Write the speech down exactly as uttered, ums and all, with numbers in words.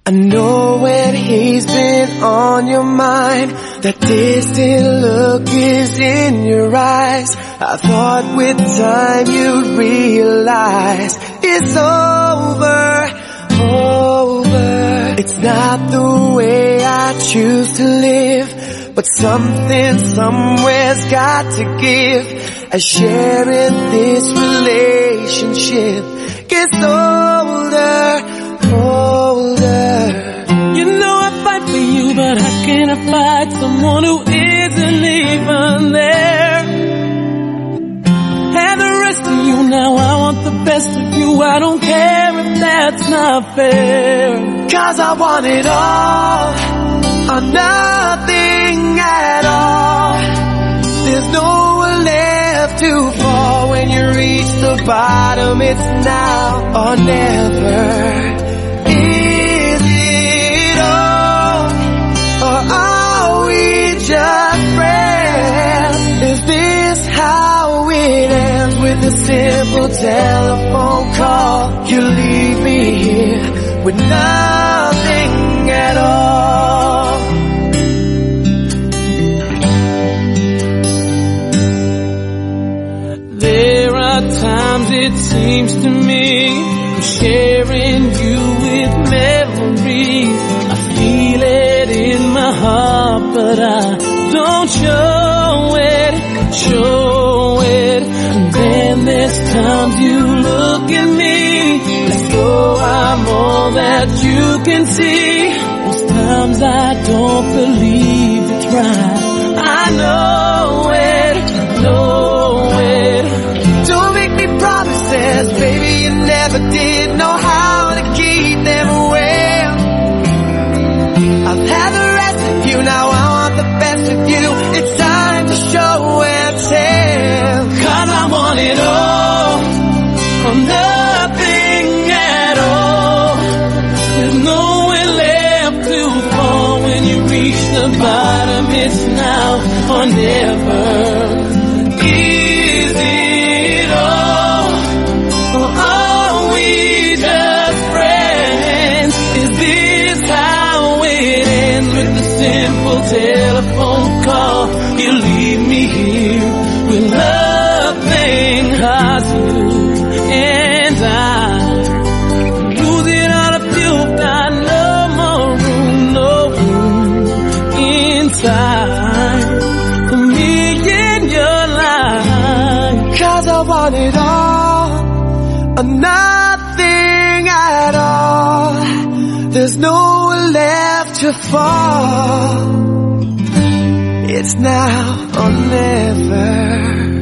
I know when he's been on your mind, that distant look is in your eyes. I thought with time you'd realize it's over, over. It's not the way I choose to live, but something somewhere's got to give, as sharing this relationship gets older, older. You know I fight for you, but how can I fight someone who isn't even there? Have the rest of you now, I want the best of you, I don't care if that's not fair. Cause I want it all, or nothing at all. There's nowhere left to fall. When you reach the bottom, it's now or never. Is it all, or are we just friends? Is this how it ends, with a simple telephone call? You leave me here with nothing at all. There are times it seems to me I'm sharing you with memories. I feel it in my heart, but I don't show it, show it. And then there's times you look at me as though I'm all that you can see. Most times I don't believe it's right. I know it, know it. Don't make me promises, baby, you never did know how to keep them well. I've had the rest of you, now I want the best of you. It's time to show and tell. Cause I want it all, or nothing at all. There's nowhere left to fall. When you reach the bottom, it's now or never. Is it all, or are we just friends? Is this how it ends, with a simple telephone call? You leave me here with nothing. Cause you and I losing all of you, got no more room, no room inside for me in your life. Cause I want it all, or nothing at all. There's nowhere left to fall. It's now or never.